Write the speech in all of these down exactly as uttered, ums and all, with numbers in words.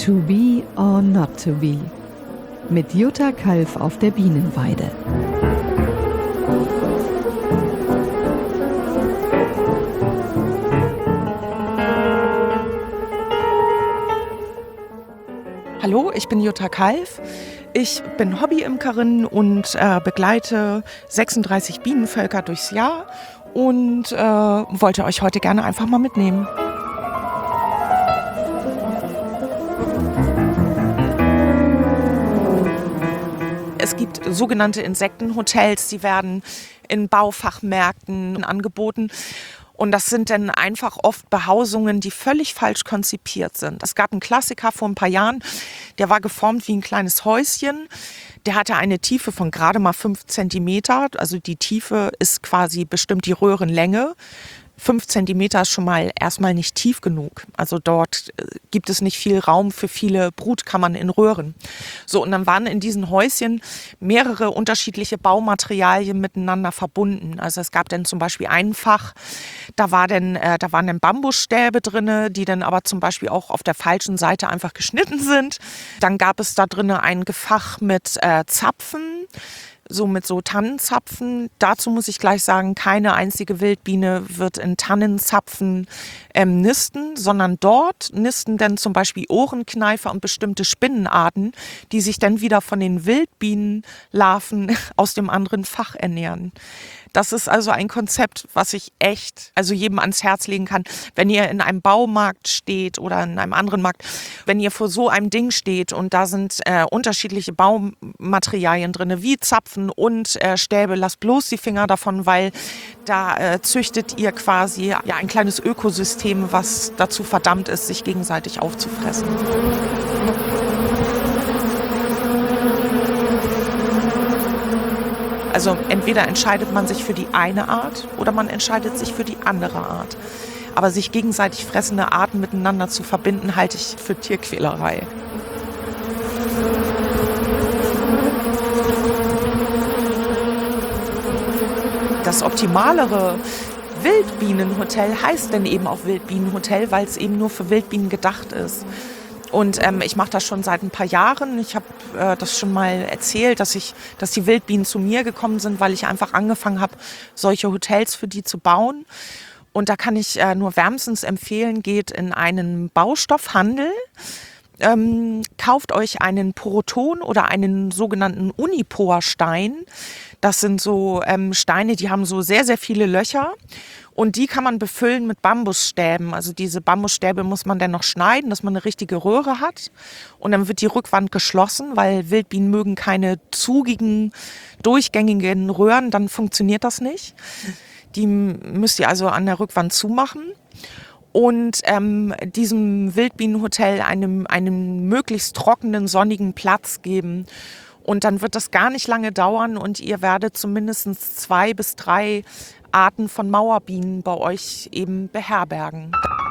To be or not to be. Mit Jutta Kalf auf der Bienenweide. Hallo, ich bin Jutta Kalf. Ich bin Hobbyimkerin und äh, begleite sechsunddreißig Bienenvölker durchs Jahr und äh, wollte euch heute gerne einfach mal mitnehmen. Es gibt sogenannte Insektenhotels, die werden in Baufachmärkten angeboten. Und das sind dann einfach oft Behausungen, die völlig falsch konzipiert sind. Es gab einen Klassiker vor ein paar Jahren, der war geformt wie ein kleines Häuschen. Der hatte eine Tiefe von gerade mal fünf Zentimeter. Also die Tiefe ist quasi bestimmt die Röhrenlänge. Fünf Zentimeter ist schon mal erstmal nicht tief genug. Also dort gibt es nicht viel Raum für viele Brutkammern in Röhren. So, und dann waren in diesen Häuschen mehrere unterschiedliche Baumaterialien miteinander verbunden. Also es gab dann zum Beispiel ein Fach, da war dann, äh, da waren dann Bambusstäbe drinne, die dann aber zum Beispiel auch auf der falschen Seite einfach geschnitten sind. Dann gab es da drinne ein Gefach mit äh, Zapfen. So mit so Tannenzapfen. Dazu muss ich gleich sagen, keine einzige Wildbiene wird in Tannenzapfen ähm, nisten, sondern dort nisten dann zum Beispiel Ohrenkneifer und bestimmte Spinnenarten, die sich dann wieder von den Wildbienenlarven aus dem anderen Fach ernähren. Das ist also ein Konzept, was ich echt, also jedem ans Herz legen kann, wenn ihr in einem Baumarkt steht oder in einem anderen Markt, wenn ihr vor so einem Ding steht und da sind äh, unterschiedliche Baumaterialien drin, wie Zapfen und äh, Stäbe, lasst bloß die Finger davon, weil da äh, züchtet ihr quasi ja, ein kleines Ökosystem, was dazu verdammt ist, sich gegenseitig aufzufressen. Also entweder entscheidet man sich für die eine Art oder man entscheidet sich für die andere Art. Aber sich gegenseitig fressende Arten miteinander zu verbinden, halte ich für Tierquälerei. Das optimalere Wildbienenhotel heißt denn eben auch Wildbienenhotel, weil es eben nur für Wildbienen gedacht ist. Und ähm, ich mache das schon seit ein paar Jahren. Ich habe äh, das schon mal erzählt, dass ich, dass die Wildbienen zu mir gekommen sind, weil ich einfach angefangen habe, solche Hotels für die zu bauen. Und da kann ich äh, nur wärmstens empfehlen, geht in einen Baustoffhandel, ähm, kauft euch einen Poroton oder einen sogenannten Uniporstein. Das sind so ähm, Steine, die haben so sehr, sehr viele Löcher. Und die kann man befüllen mit Bambusstäben. Also diese Bambusstäbe muss man dann noch schneiden, dass man eine richtige Röhre hat. Und dann wird die Rückwand geschlossen, weil Wildbienen mögen keine zugigen, durchgängigen Röhren. Dann funktioniert das nicht. Die müsst ihr also an der Rückwand zumachen. Und ähm, diesem Wildbienenhotel einem, einem möglichst trockenen, sonnigen Platz geben. Und dann wird das gar nicht lange dauern und ihr werdet zumindest zwei bis drei Arten von Mauerbienen bei euch eben beherbergen.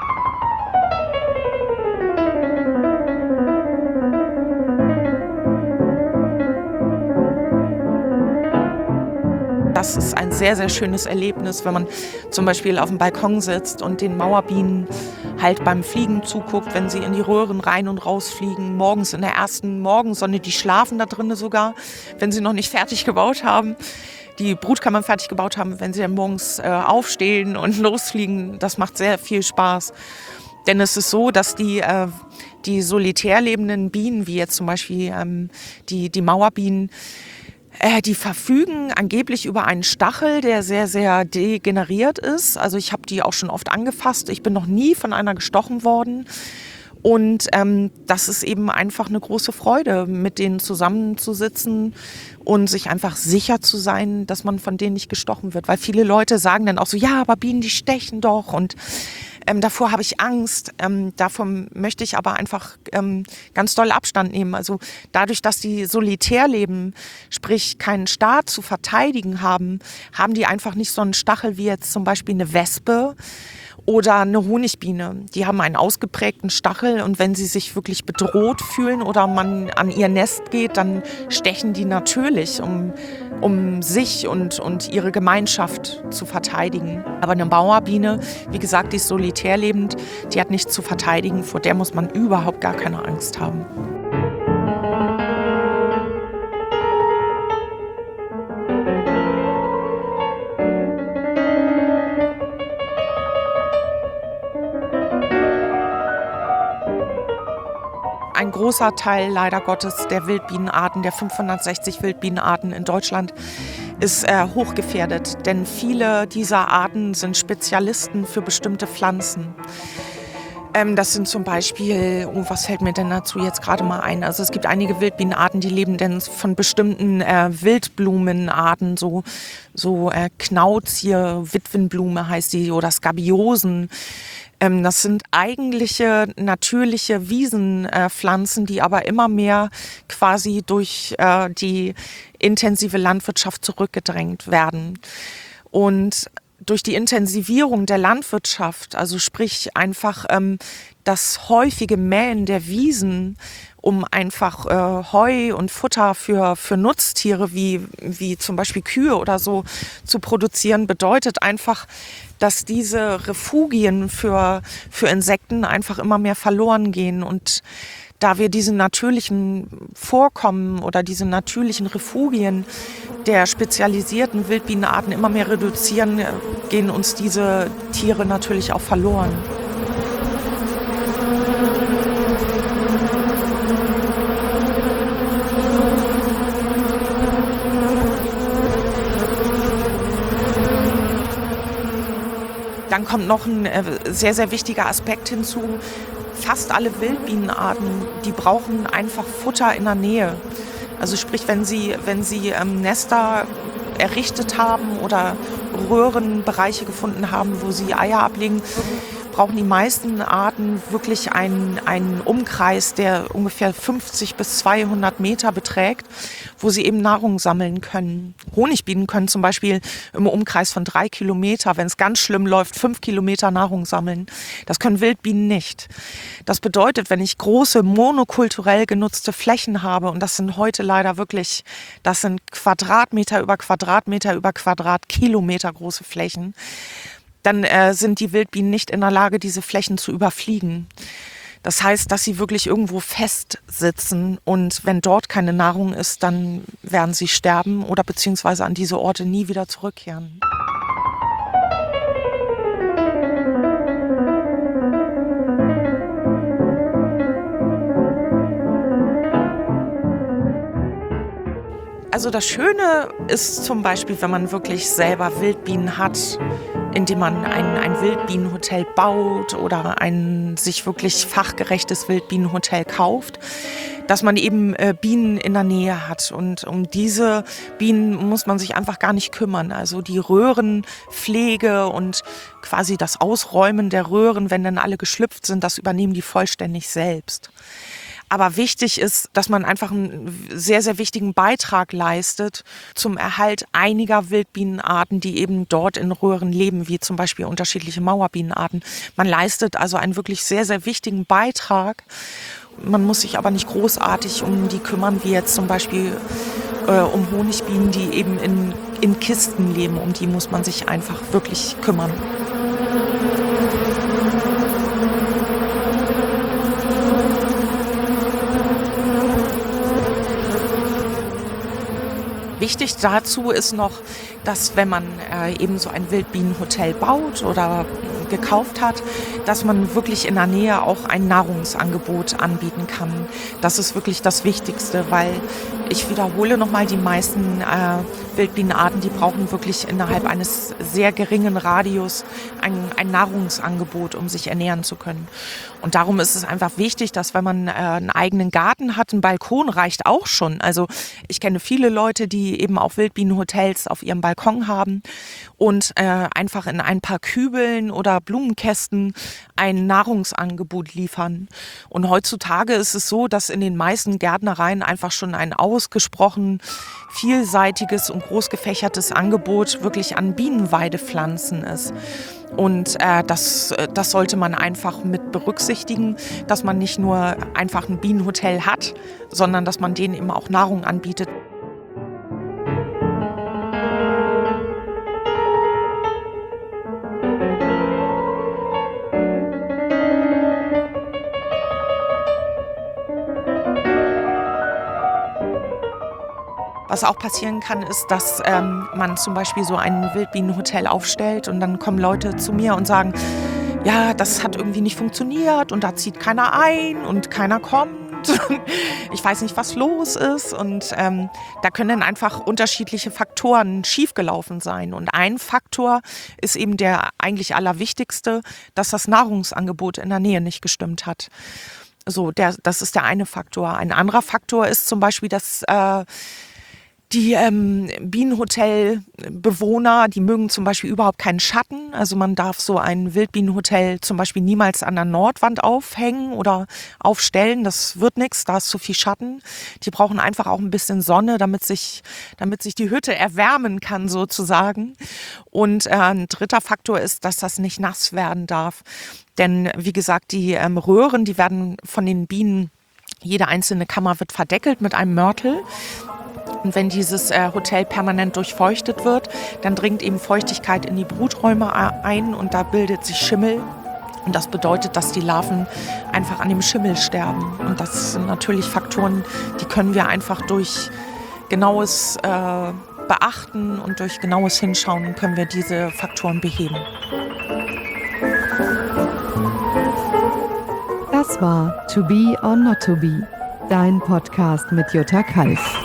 Das ist ein sehr, sehr schönes Erlebnis, wenn man zum Beispiel auf dem Balkon sitzt und den Mauerbienen halt beim Fliegen zuguckt, wenn sie in die Röhren rein und raus fliegen, morgens in der ersten Morgensonne, die schlafen da drinnen sogar, wenn sie noch nicht fertig gebaut haben. Die Brutkammern fertig gebaut haben, wenn sie dann morgens äh, aufstehen und losfliegen. Das macht sehr viel Spaß. Denn es ist so, dass die, äh, die solitär lebenden Bienen, wie jetzt zum Beispiel ähm, die, die Mauerbienen, äh, die verfügen angeblich über einen Stachel, der sehr, sehr degeneriert ist. Also ich habe die auch schon oft angefasst. Ich bin noch nie von einer gestochen worden. Und ähm, das ist eben einfach eine große Freude, mit denen zusammenzusitzen und sich einfach sicher zu sein, dass man von denen nicht gestochen wird. Weil viele Leute sagen dann auch so, ja, aber Bienen, die stechen doch und ähm, davor habe ich Angst. Ähm, davon möchte ich aber einfach ähm, ganz doll Abstand nehmen. Also dadurch, dass die solitär leben, sprich keinen Staat zu verteidigen haben, haben die einfach nicht so einen Stachel wie jetzt zum Beispiel eine Wespe. Oder eine Honigbiene. Die haben einen ausgeprägten Stachel und wenn sie sich wirklich bedroht fühlen oder man an ihr Nest geht, dann stechen die natürlich, um, um sich und, und ihre Gemeinschaft zu verteidigen. Aber eine Mauerbiene, wie gesagt, die ist solitär lebend, die hat nichts zu verteidigen, vor der muss man überhaupt gar keine Angst haben. Ein großer Teil, leider Gottes, der Wildbienenarten, der fünfhundertsechzig Wildbienenarten in Deutschland, ist äh, hochgefährdet. Denn viele dieser Arten sind Spezialisten für bestimmte Pflanzen. Ähm, das sind zum Beispiel, oh, was fällt mir denn dazu jetzt gerade mal ein? Also es gibt einige Wildbienenarten, die leben denn von bestimmten äh, Wildblumenarten, so, so äh, Knauz hier, Witwenblume heißt die, oder Skabiosen. Ähm, das sind eigentliche, natürliche Wiesenpflanzen, äh, die aber immer mehr quasi durch äh, die intensive Landwirtschaft zurückgedrängt werden. Und durch die Intensivierung der Landwirtschaft, also sprich einfach ähm, das häufige Mähen der Wiesen, um einfach äh, Heu und Futter für, für Nutztiere wie, wie zum Beispiel Kühe oder so zu produzieren, bedeutet einfach, dass diese Refugien für, für Insekten einfach immer mehr verloren gehen. Und da wir diese natürlichen Vorkommen oder diese natürlichen Refugien der spezialisierten Wildbienenarten immer mehr reduzieren, gehen uns diese Tiere natürlich auch verloren. Dann kommt noch ein sehr, sehr wichtiger Aspekt hinzu. Fast alle Wildbienenarten, die brauchen einfach Futter in der Nähe. Also sprich, wenn sie, wenn sie ähm, Nester errichtet haben oder Röhrenbereiche gefunden haben, wo sie Eier ablegen, brauchen die meisten Arten wirklich einen, einen Umkreis, der ungefähr fünfzig bis zweihundert Meter beträgt, wo sie eben Nahrung sammeln können. Honigbienen können zum Beispiel im Umkreis von drei Kilometer, wenn es ganz schlimm läuft, fünf Kilometer Nahrung sammeln. Das können Wildbienen nicht. Das bedeutet, wenn ich große monokulturell genutzte Flächen habe, und das sind heute leider wirklich, das sind Quadratmeter über Quadratmeter über Quadratkilometer große Flächen, dann äh, sind die Wildbienen nicht in der Lage, diese Flächen zu überfliegen. Das heißt, dass sie wirklich irgendwo festsitzen und wenn dort keine Nahrung ist, dann werden sie sterben oder beziehungsweise an diese Orte nie wieder zurückkehren. Also das Schöne ist zum Beispiel, wenn man wirklich selber Wildbienen hat, indem man ein, ein Wildbienenhotel baut oder ein sich wirklich fachgerechtes Wildbienenhotel kauft, dass man eben äh, Bienen in der Nähe hat. Und um diese Bienen muss man sich einfach gar nicht kümmern. Also die Röhrenpflege und quasi das Ausräumen der Röhren, wenn dann alle geschlüpft sind, das übernehmen die vollständig selbst. Aber wichtig ist, dass man einfach einen sehr, sehr wichtigen Beitrag leistet zum Erhalt einiger Wildbienenarten, die eben dort in Röhren leben, wie zum Beispiel unterschiedliche Mauerbienenarten. Man leistet also einen wirklich sehr, sehr wichtigen Beitrag. Man muss sich aber nicht großartig um die kümmern, wie jetzt zum Beispiel äh, um Honigbienen, die eben in, in Kisten leben. Um die muss man sich einfach wirklich kümmern. Wichtig dazu ist noch, dass wenn man äh, eben so ein Wildbienenhotel baut oder äh, gekauft hat, dass man wirklich in der Nähe auch ein Nahrungsangebot anbieten kann. Das ist wirklich das Wichtigste, weil ich wiederhole nochmal, die meisten äh, Wildbienenarten, die brauchen wirklich innerhalb eines sehr geringen Radius ein, ein Nahrungsangebot, um sich ernähren zu können. Und darum ist es einfach wichtig, dass wenn man äh, einen eigenen Garten hat, ein Balkon reicht auch schon. Also ich kenne viele Leute, die eben auch Wildbienenhotels auf ihrem Balkon haben und äh, einfach in ein paar Kübeln oder Blumenkästen ein Nahrungsangebot liefern. Und heutzutage ist es so, dass in den meisten Gärtnereien einfach schon ein ausgesprochen vielseitiges und groß gefächertes Angebot wirklich an Bienenweidepflanzen ist. Und äh, das, das sollte man einfach mit berücksichtigen, dass man nicht nur einfach ein Bienenhotel hat, sondern dass man denen eben auch Nahrung anbietet. Was auch passieren kann, ist, dass ähm, man zum Beispiel so ein Wildbienenhotel aufstellt und dann kommen Leute zu mir und sagen, ja, das hat irgendwie nicht funktioniert und da zieht keiner ein und keiner kommt. Ich weiß nicht, was los ist. Und ähm, da können dann einfach unterschiedliche Faktoren schiefgelaufen sein. Und ein Faktor ist eben der eigentlich allerwichtigste, dass das Nahrungsangebot in der Nähe nicht gestimmt hat. So, der, das ist der eine Faktor. Ein anderer Faktor ist zum Beispiel, dass äh, Die ähm, Bienenhotelbewohner, die mögen zum Beispiel überhaupt keinen Schatten. Also man darf so ein Wildbienenhotel zum Beispiel niemals an der Nordwand aufhängen oder aufstellen. Das wird nichts, da ist zu viel Schatten. Die brauchen einfach auch ein bisschen Sonne, damit sich, damit sich die Hütte erwärmen kann sozusagen. Und äh, ein dritter Faktor ist, dass das nicht nass werden darf. Denn wie gesagt, die ähm, Röhren, die werden von den Bienen, jede einzelne Kammer wird verdeckelt mit einem Mörtel. Und wenn dieses äh, Hotel permanent durchfeuchtet wird, dann dringt eben Feuchtigkeit in die Bruträume ein und da bildet sich Schimmel. Und das bedeutet, dass die Larven einfach an dem Schimmel sterben. Und das sind natürlich Faktoren, die können wir einfach durch genaues äh, Beachten und durch genaues Hinschauen können wir diese Faktoren beheben. Das war To Be or Not To Be, dein Podcast mit Jutta Kalf.